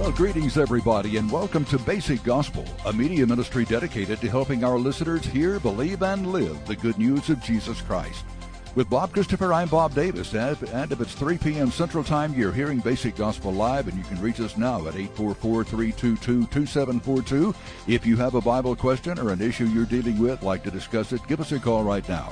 Well, greetings, everybody, and welcome to Basic Gospel, a media ministry dedicated to helping our listeners hear, believe, and live the good news of Jesus Christ. With Bob Christopher, I'm Bob Davis, and if it's 3 p.m. Central Time, you're hearing Basic Gospel Live, and you can reach us now at 844-322-2742. If you have a Bible question or an issue you're dealing with, like to discuss it, give us a call right now,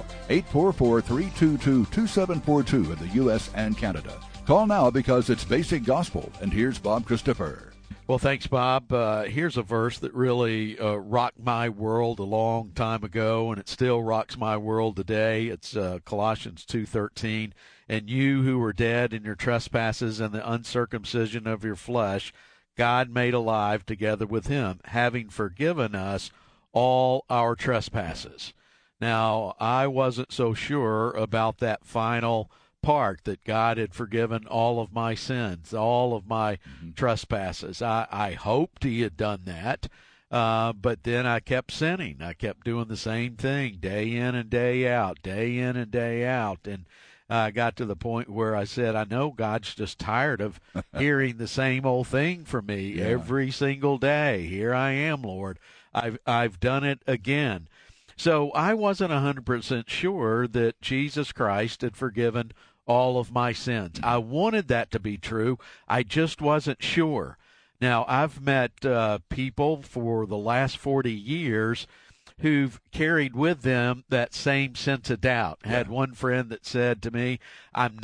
844-322-2742 in the U.S. and Canada. Call now because it's Basic Gospel, and here's Bob Christopher. Well, thanks, Bob. Here's a verse that really rocked my world a long time ago, and it still rocks my world today. It's Colossians 2:13. And you who were dead in your trespasses and the uncircumcision of your flesh, God made alive together with him, having forgiven us all our trespasses. Now, I wasn't so sure about that final part, that God had forgiven all of my sins, all of my trespasses. I hoped he had done that, but then I kept sinning. I kept doing the same thing day in and day out, day in and day out, and I got to the point where I said, I know God's just tired of hearing the same old thing from me every single day. Here I am, Lord. I've done it again. So I wasn't 100% sure that Jesus Christ had forgiven all of my sins. I wanted that to be true. I just wasn't sure. Now, I've met people for the last 40 years who've carried with them that same sense of doubt. I had one friend that said to me, I'm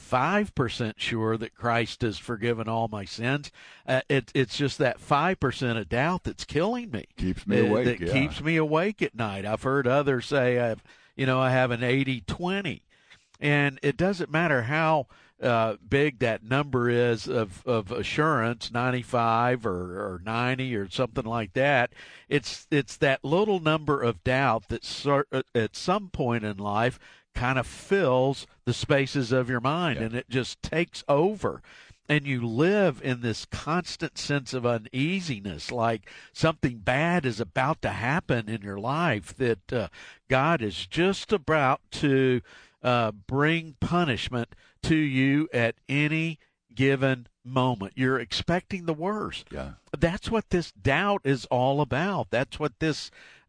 95% sure that Christ has forgiven all my sins. It's just that 5% of doubt that's killing me. Keeps me awake. That keeps me awake at night. I've heard others say, I have an 80-20. And it doesn't matter how big that number is of assurance, 95 or 90 or something like that. It's that little number of doubt that at some point in life kind of fills the spaces of your mind, and it just takes over. And you live in this constant sense of uneasiness, like something bad is about to happen in your life, that God is just about to bring punishment to you at any given moment. You're expecting the worst. Yeah. That's what this doubt is all about. That's what this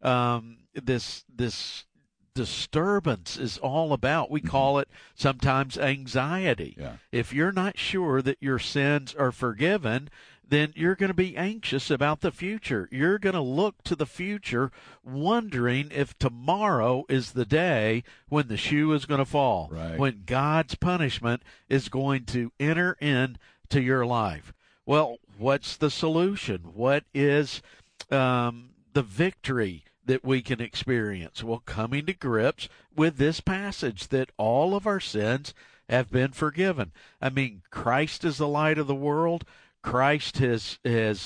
disturbance is all about. We call it sometimes anxiety. Yeah. If you're not sure that your sins are forgiven, then you're going to be anxious about the future. You're going to look to the future wondering if tomorrow is the day when the shoe is going to fall, when God's punishment is going to enter into your life. Well, what's the solution? What is the victory that we can experience? Well, coming to grips with this passage that all of our sins have been forgiven. I mean, Christ is the light of the world. Christ has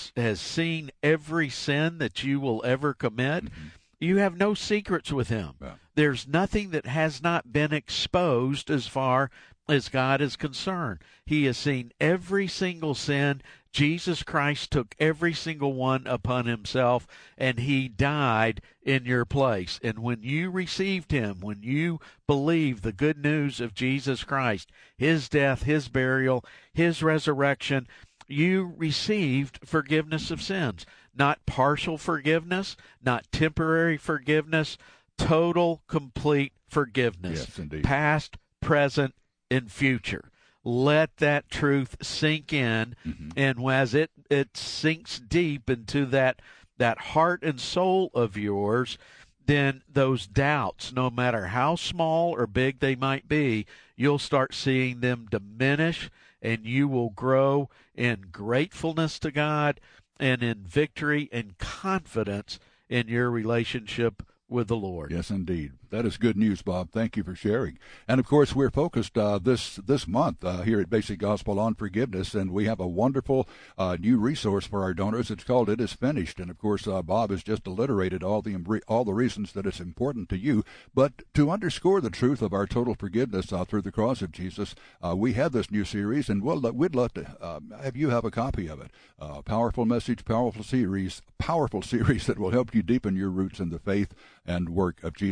seen every sin that you will ever commit. You have no secrets with him. Yeah. There's nothing that has not been exposed as far as God is concerned. He has seen every single sin. Jesus Christ took every single one upon himself, and he died in your place. And when you received him, when you believed the good news of Jesus Christ, his death, his burial, his resurrection, you received forgiveness of sins. Not partial forgiveness, not temporary forgiveness, total, complete forgiveness. Yes, indeed. Past, present, and future. Let that truth sink in, and as it sinks deep into that heart and soul of yours, then those doubts, no matter how small or big they might be, you'll start seeing them diminish, and you will grow in gratefulness to God and in victory and confidence in your relationship with the Lord. Yes, indeed. That is good news, Bob. Thank you for sharing. And, of course, we're focused this month here at Basic Gospel on forgiveness, and we have a wonderful new resource for our donors. It's called It Is Finished. And, of course, Bob has just alliterated all the reasons that it's important to you. But to underscore the truth of our total forgiveness through the cross of Jesus, we have this new series, and we'd love to have you have a copy of it. Powerful message, powerful series that will help you deepen your roots in the faith and work of Jesus Christ.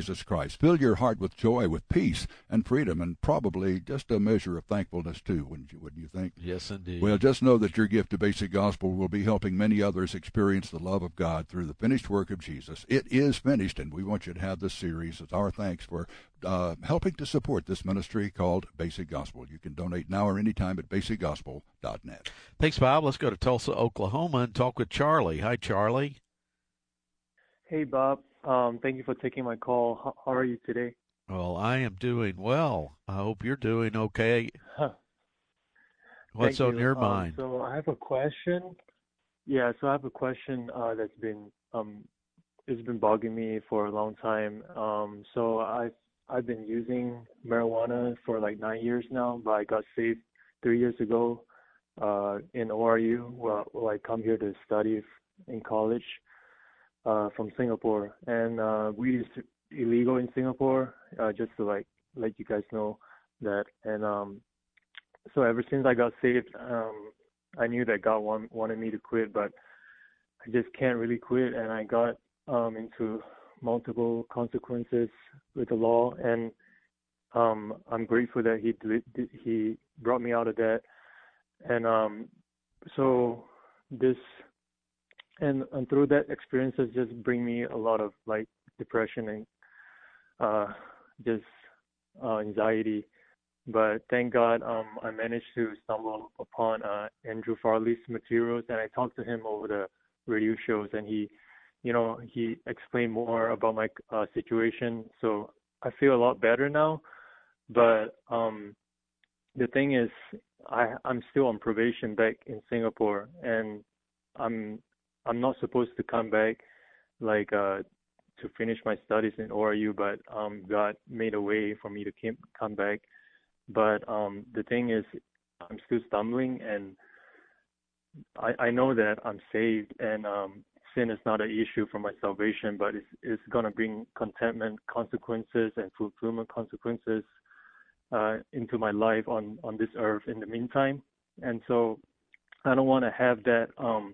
Christ. Fill your heart with joy, with peace and freedom, and probably just a measure of thankfulness too, wouldn't you think? Yes, indeed. Well, just know that your gift to Basic Gospel will be helping many others experience the love of God through the finished work of Jesus. It is finished, and we want you to have this series as our thanks for helping to support this ministry called Basic Gospel. You can donate now or anytime at basicgospel.net. Thanks, Bob. Let's go to Tulsa, Oklahoma, and talk with Charlie. Hi, Charlie. Hey, Bob. Thank you for taking my call. How are you today? Well, I am doing well. I hope you're doing okay. What's on your mind? So I have a question. Yeah, so I have a question that's been it's been bugging me for a long time. So I've been using marijuana for like 9 years now, but I got saved 3 years ago in ORU. Well, I come here to study in college from Singapore, and weed is illegal in Singapore. Just to like let you guys know that, and so ever since I got saved, I knew that God wanted me to quit, but I just can't really quit, and I got into multiple consequences with the law, and I'm grateful that he brought me out of that, and so this and through that experiences just bring me a lot of like depression and just anxiety. But thank God, I managed to stumble upon Andrew Farley's materials, and I talked to him over the radio shows, and he explained more about my situation. So I feel a lot better now. But the thing is, I'm still on probation back in Singapore, and I'm not supposed to come back, like to finish my studies in ORU, but God made a way for me to come back. But the thing is, I'm still stumbling, and I know that I'm saved, and sin is not an issue for my salvation, but it's going to bring contentment consequences and fulfillment consequences into my life on this earth in the meantime. And so I don't want to have that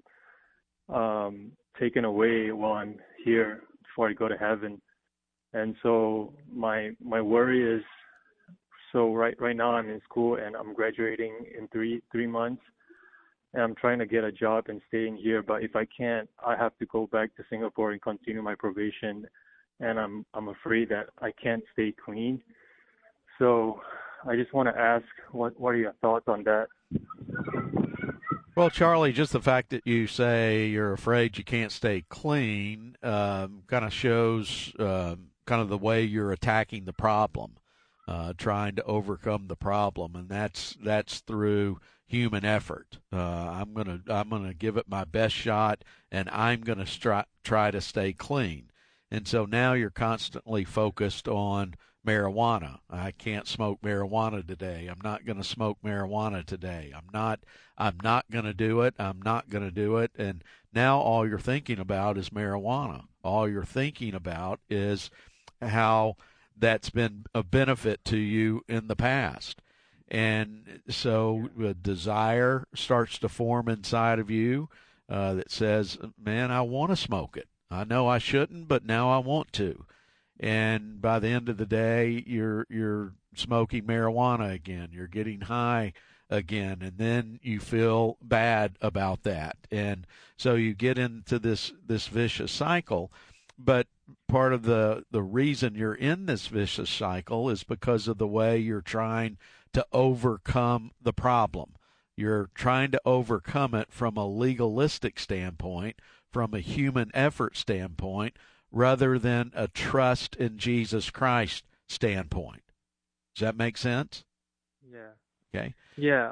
taken away while I'm here before I go to heaven. And so my worry is, so right now I'm in school and I'm graduating in three months, and I'm trying to get a job and staying here. But if I can't, I have to go back to Singapore and continue my probation, and I'm afraid that I can't stay clean. So I just want to ask, what are your thoughts on that? Well, Charlie, just the fact that you say you're afraid you can't stay clean kind of shows kind of the way you're attacking the problem. Trying to overcome the problem, and that's through human effort. I'm gonna give it my best shot, and I'm gonna try to stay clean. And so now you're constantly focused on marijuana. I can't smoke marijuana today. I'm not gonna smoke marijuana today. I'm not gonna do it. I'm not gonna do it. And now all you're thinking about is marijuana. All you're thinking about is how that's been a benefit to you in the past. And so a desire starts to form inside of you that says, man, I want to smoke it. I know I shouldn't, but now I want to. And by the end of the day, you're smoking marijuana again. You're getting high again, and then you feel bad about that. And so you get into this vicious cycle. But part of the reason you're in this vicious cycle is because of the way you're trying to overcome the problem. You're trying to overcome it from a legalistic standpoint, from a human effort standpoint, rather than a trust in Jesus Christ standpoint. Does that make sense? Yeah. Okay. Yeah.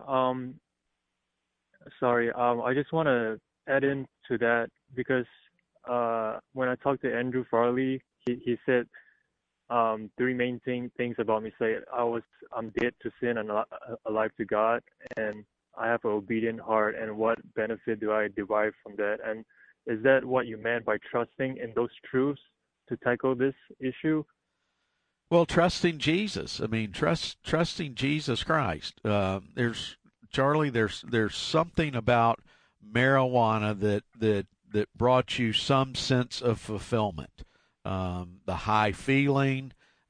Sorry. I just want to add in to that because when I talked to Andrew Farley, he said three main things about me. Say I'm dead to sin and alive to God, and I have an obedient heart. And what benefit do I derive from that? And is that what you meant by trusting in those truths to tackle this issue? Well, trusting Jesus. I mean, trusting Jesus Christ. There's something about marijuana that brought you some sense of fulfillment. The high feeling,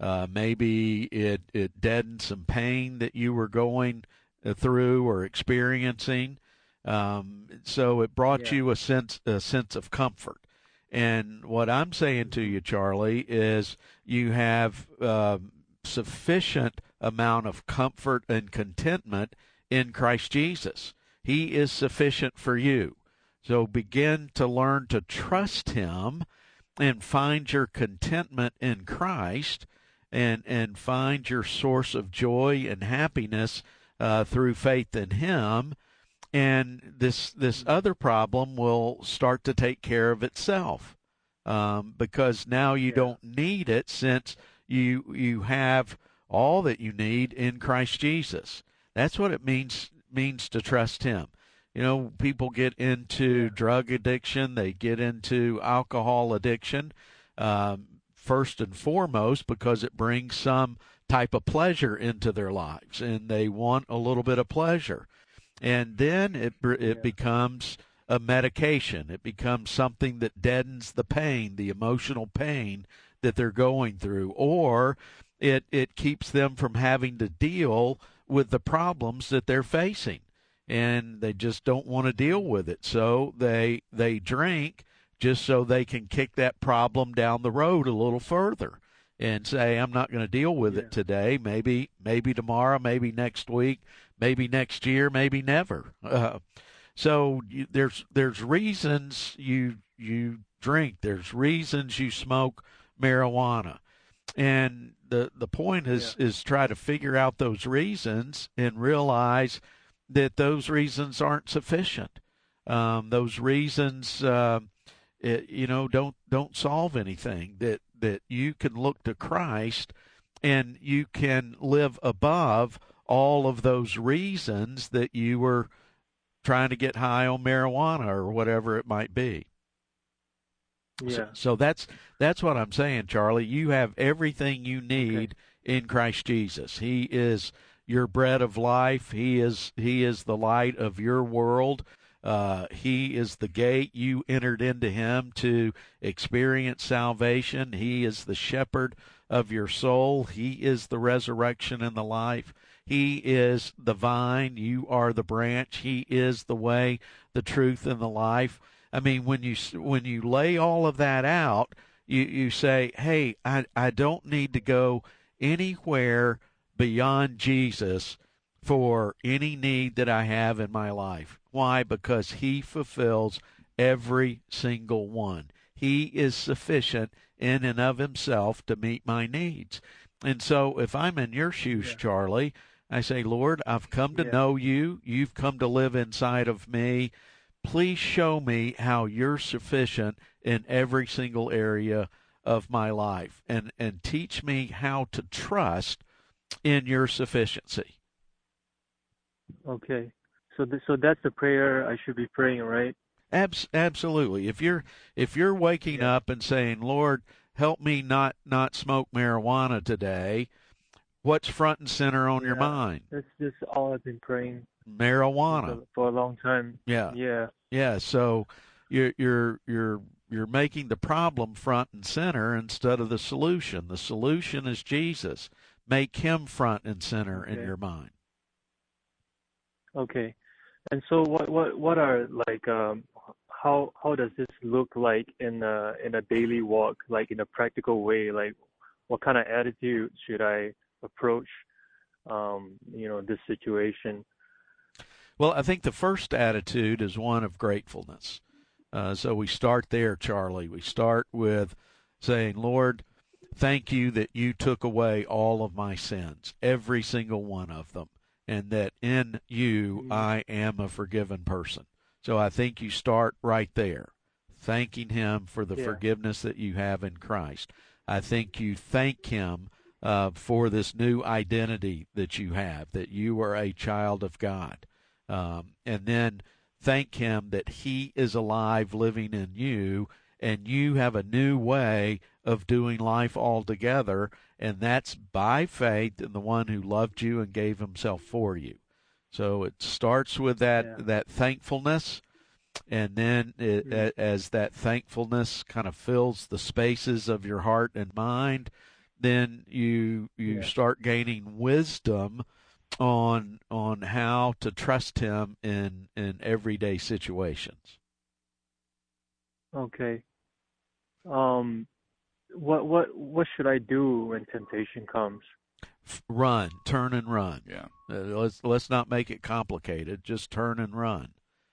Maybe it deadened some pain that you were going through or experiencing. So it brought you a sense of comfort. And what I'm saying to you, Charlie, is you have sufficient amount of comfort and contentment in Christ Jesus. He is sufficient for you. So begin to learn to trust him and find your contentment in Christ, and find your source of joy and happiness through faith in him. And this other problem will start to take care of itself, because now you don't need it, since you have all that you need in Christ Jesus. That's what it means to trust him. You know, people get into drug addiction, they get into alcohol addiction, first and foremost because it brings some type of pleasure into their lives, and they want a little bit of pleasure. And then it becomes a medication. It becomes something that deadens the pain, the emotional pain that they're going through, or it keeps them from having to deal with the problems that they're facing, and they just don't want to deal with it. So they drink just so they can kick that problem down the road a little further and say, I'm not going to deal with it today. Maybe tomorrow, maybe next week, maybe next year, maybe never. So there's reasons you drink. There's reasons you smoke marijuana. And the point is try to figure out those reasons and realize that those reasons aren't sufficient. Those reasons, don't solve anything. That you can look to Christ, and you can live above all of those reasons that you were trying to get high on marijuana or whatever it might be. Yeah. So that's what I'm saying, Charlie. You have everything you need in Christ Jesus. He is your bread of life. He is the light of your world. He is the gate. You entered into him to experience salvation. He is the shepherd of your soul. He is the resurrection and the life. He is the vine. You are the branch. He is the way, the truth, and the life. I mean, when you lay all of that out, you say, hey, I don't need to go anywhere beyond Jesus for any need that I have in my life. Why? Because he fulfills every single one. He is sufficient in and of himself to meet my needs. And so if I'm in your shoes, Charlie, I say, Lord, I've come to know you. You've come to live inside of me. Please show me how you're sufficient in every single area of my life, and teach me how to trust in your sufficiency. Okay. So that's the prayer I should be praying, right? Absolutely. If you're waking up and saying, Lord, help me not smoke marijuana today, what's front and center on your mind? That's just all I've been praying. Marijuana for a long time. Yeah. So you're making the problem front and center instead of the solution. The solution is Jesus. Make him front and center in your mind. Okay. And so what are, like, how does this look like in a daily walk, like in a practical way? Like, what kind of attitude should I approach this situation? Well, I think the first attitude is one of gratefulness. So we start there, Charlie. We start with saying, Lord, thank you that you took away all of my sins, every single one of them, and that in you I am a forgiven person. So I think you start right there, thanking him for the forgiveness that you have in Christ. I think you thank him for this new identity that you have, that you are a child of God. And then thank him that he is alive, living in you, and you have a new way of doing life altogether, and that's by faith in the one who loved you and gave himself for you. So it starts with that thankfulness, and then as that thankfulness kind of fills the spaces of your heart and mind, then you start gaining wisdom on how to trust him in everyday situations. Okay. What should I do when temptation comes? Run, turn and run. Yeah. Let's not make it complicated. Just turn and run.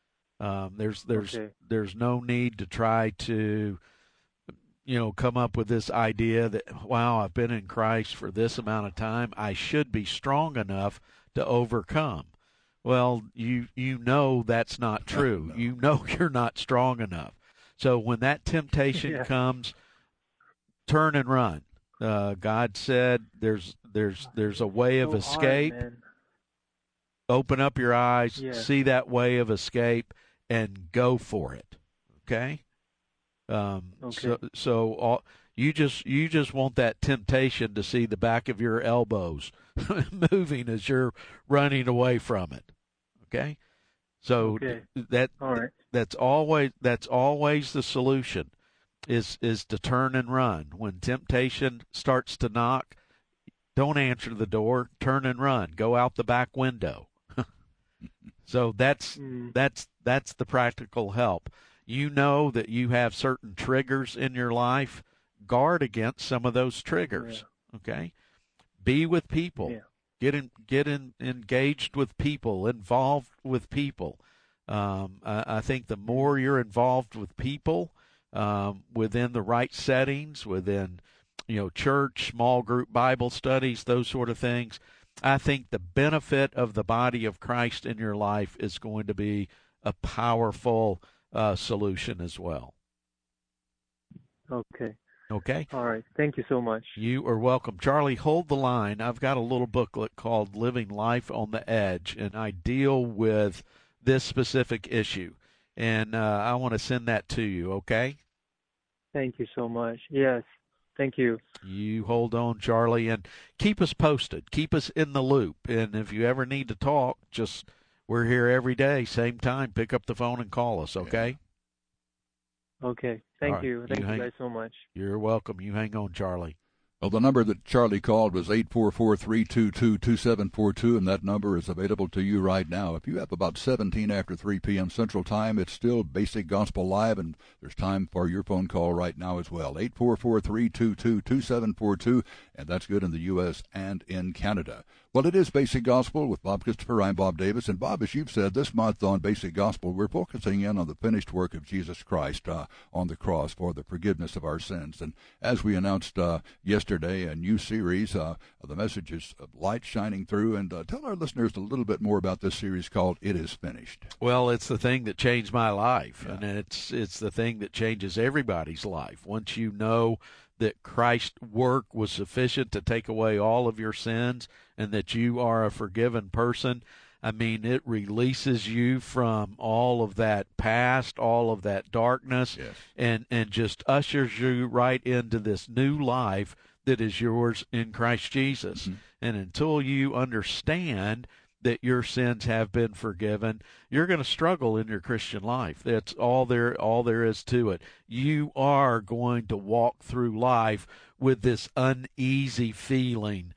There's no need to try to come up with this idea that, wow, I've been in Christ for this amount of time, I should be strong enough to overcome. Well, you know that's not true. No. You know you're not strong enough. So when that temptation comes, turn and run. God said there's a way of escape. Open up your eyes, see that way of escape, and go for it. Okay? So you just want that temptation to see the back of your elbows moving as you're running away from it. Okay? So that's always the solution is to turn and run. When temptation starts to knock, don't answer the door, turn and run. Go out the back window. So that's the practical help. You know that you have certain triggers in your life. Guard against some of those triggers. Okay? Be with people. Get engaged with people, involved with people. I think the more you're involved with people, within the right settings, within church, small group Bible studies, those sort of things, I think the benefit of the body of Christ in your life is going to be a powerful solution as well. Okay. Okay. All right. Thank you so much. You are welcome. Charlie, hold the line. I've got a little booklet called Living Life on the Edge, and I deal with this specific issue. And I want to send that to you, okay? Thank you so much. Yes. Thank you. You hold on, Charlie, and keep us posted. Keep us in the loop. And if you ever need to talk, we're here every day, same time. Pick up the phone and call us, okay? Okay. Thank you. Thank you guys so much. You're welcome. You hang on, Charlie. Well, the number that Charlie called was 844-322-2742, and that number is available to you right now. If you have about 17 after 3 p.m. Central Time, it's still Basic Gospel Live, and there's time for your phone call right now as well. 844-322-2742, and that's good in the U.S. and in Canada. Well, it is Basic Gospel with Bob Christopher. I'm Bob Davis. And, Bob, as you've said, this month on Basic Gospel, we're focusing in on the finished work of Jesus Christ on the cross for the forgiveness of our sins. And as we announced yesterday, a new series, the messages of light shining through. And tell our listeners a little bit more about this series called It Is Finished. Well, it's the thing that changed my life, and it's the thing that changes everybody's life. Once you know that Christ's work was sufficient to take away all of your sins and that you are a forgiven person, I mean, it releases you from all of that past, all of that darkness, and just ushers you right into this new life that is yours in Christ Jesus. Mm-hmm. And until you understand that your sins have been forgiven, you're going to struggle in your Christian life. That's all there is to it. You are going to walk through life with this uneasy feeling,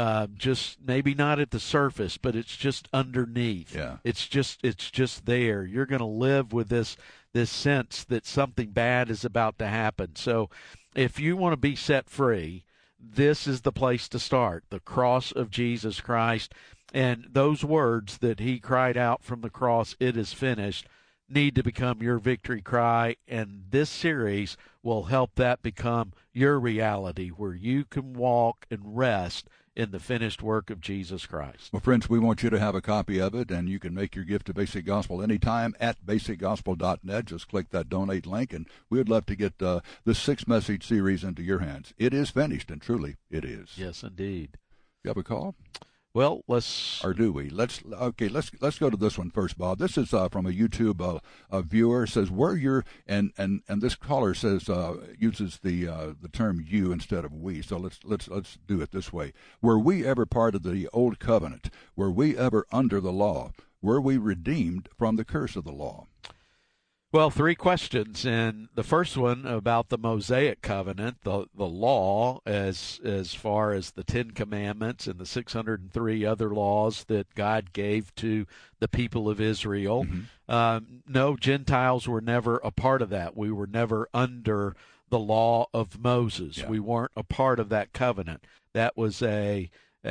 just maybe not at the surface, but it's just underneath. Yeah. It's just there. You're going to live with this sense that something bad is about to happen. So if you want to be set free, this is the place to start, the cross of Jesus Christ. And those words that he cried out from the cross, "It is finished," need to become your victory cry. And this series will help that become your reality, where you can walk and rest in the finished work of Jesus Christ. Well, friends, we want you to have a copy of it, and you can make your gift to Basic Gospel anytime at basicgospel.net. Just click that donate link, and we would love to get this 6-message series into your hands. It is finished, and truly it is. Yes, indeed. You have a call? Well, let's... Or do we? Let's go to this one first, Bob. This is from a YouTube viewer. It says, were your... And this caller says, uses the term you instead of we. So let's do it this way. Were we ever part of the old covenant? Were we ever under the law? Were we redeemed from the curse of the law? Well, three questions, and the first one about the Mosaic covenant, the law, as far as the Ten Commandments and the 603 other laws that God gave to the people of Israel. Mm-hmm. No, Gentiles were never a part of that. We were never under the law of Moses. Yeah. We weren't a part of that covenant. That was a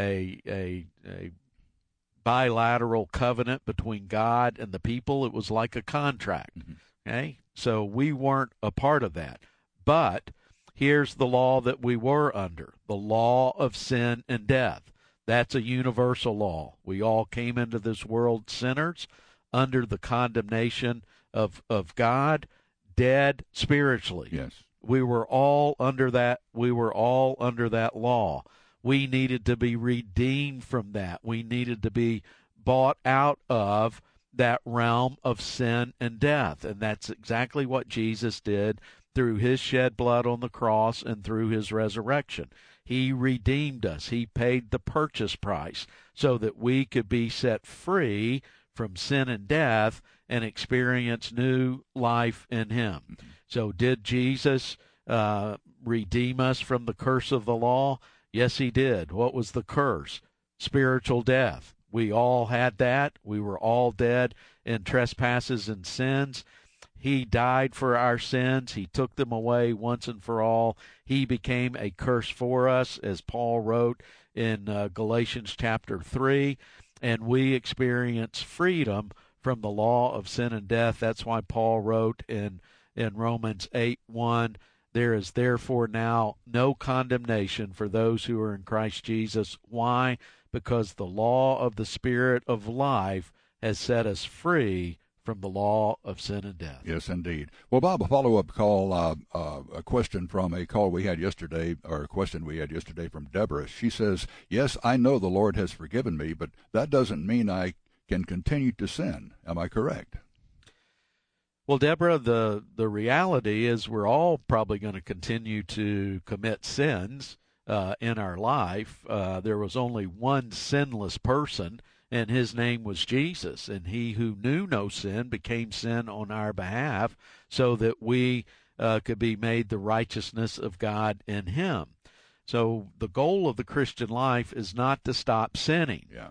bilateral covenant between God and the people. It was like a contract. Mm-hmm. Okay, so we weren't a part of that. But here's the law that we were under, the law of sin and death. That's a universal law. We all came into this world sinners, under the condemnation of God, dead spiritually. Yes. We were all under that. We were all under that law. We needed to be redeemed from that. We needed to be bought out of that realm of sin and death. And that's exactly what Jesus did through his shed blood on the cross and through his resurrection. He redeemed us. He paid the purchase price so that we could be set free from sin and death and experience new life in him. Mm-hmm. So did Jesus redeem us from the curse of the law? Yes, he did. What was the curse? Spiritual death. We all had that. We were all dead in trespasses and sins. He died for our sins. He took them away once and for all. He became a curse for us, as Paul wrote in Galatians chapter 3, and we experience freedom from the law of sin and death. That's why Paul wrote in Romans 8:1, there is therefore now no condemnation for those who are in Christ Jesus. Why? Because the law of the Spirit of life has set us free from the law of sin and death. Yes, indeed. Well, Bob, a follow-up call, a question from a call we had yesterday, or a question we had yesterday from Deborah. She says, yes, I know the Lord has forgiven me, but that doesn't mean I can continue to sin. Am I correct? Well, Deborah, the reality is we're all probably going to continue to commit sins in our life. There was only one sinless person, and his name was Jesus. And he who knew no sin became sin on our behalf so that we could be made the righteousness of God in him. So the goal of the Christian life is not to stop sinning. Yeah.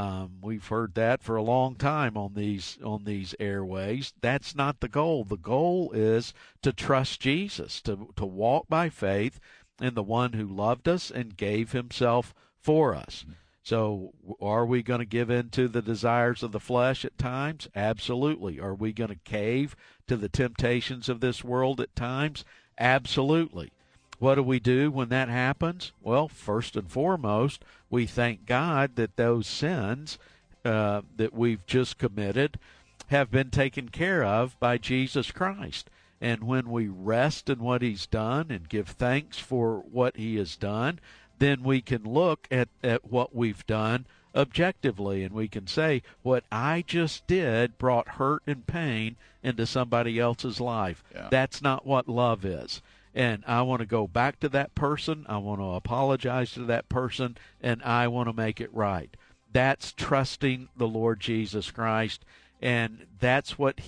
We've heard that for a long time on these airways. That's not the goal. The goal is to trust Jesus, to walk by faith in the one who loved us and gave himself for us. Mm-hmm. So are we going to give in to the desires of the flesh at times? Absolutely. Are we going to cave to the temptations of this world at times? Absolutely. What do we do when that happens? Well, first and foremost, we thank God that those sins that we've just committed have been taken care of by Jesus Christ. And when we rest in what he's done and give thanks for what he has done, then we can look at what we've done objectively, and we can say, what I just did brought hurt and pain into somebody else's life. Yeah. That's not what love is. And I want to go back to that person. I want to apologize to that person, and I want to make it right. That's trusting the Lord Jesus Christ, and that's what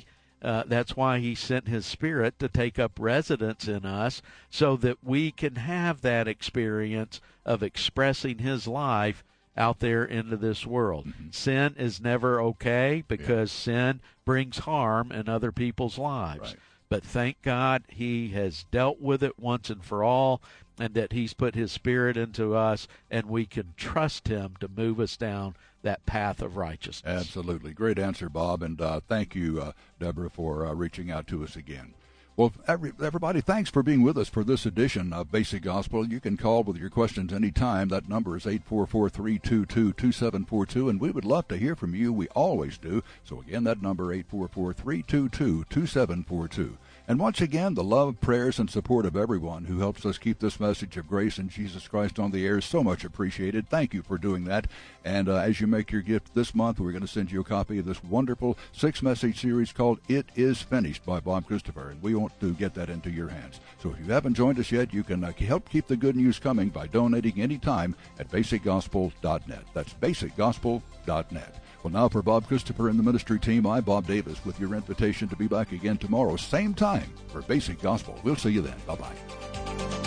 that's why he sent his Spirit to take up residence in us so that we can have that experience of expressing his life out there into this world. Mm-hmm. Sin is never okay because sin brings harm in other people's lives. Right. But thank God he has dealt with it once and for all, and that he's put his Spirit into us, and we can trust him to move us down that path of righteousness. Absolutely. Great answer, Bob, and thank you, Deborah, for reaching out to us again. Well, everybody, thanks for being with us for this edition of Basic Gospel. You can call with your questions anytime. That number is 844-322-2742, and we would love to hear from you. We always do. So, again, that number, 844-322-2742. And once again, the love, prayers, and support of everyone who helps us keep this message of grace in Jesus Christ on the air is so much appreciated. Thank you for doing that. And as you make your gift this month, we're going to send you a copy of this wonderful 6-message series called It Is Finished by Bob Christopher, and we want to get that into your hands. So if you haven't joined us yet, you can help keep the good news coming by donating anytime at basicgospel.net. That's basicgospel.net. Well, now for Bob Christopher and the ministry team, I'm Bob Davis with your invitation to be back again tomorrow, same time, for Basic Gospel. We'll see you then. Bye-bye.